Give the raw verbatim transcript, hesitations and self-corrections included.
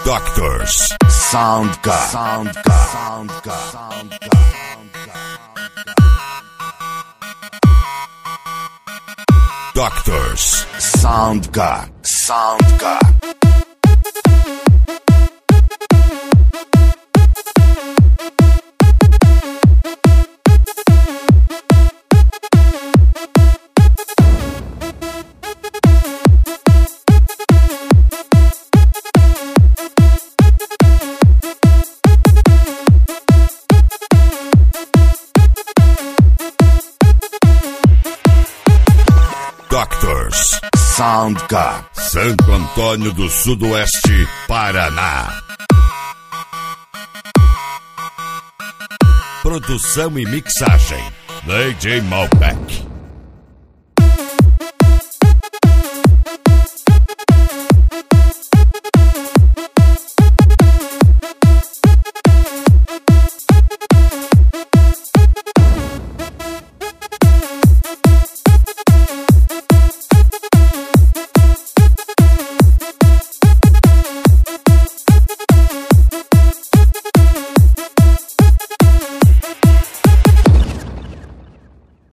Doctors Soundcar Soundcar Soundcar Soundcar Doctors Soundcar Soundcar Doctors Soundcar Santo Antônio do Sudoeste, Paraná. Produção e mixagem D J Malbec.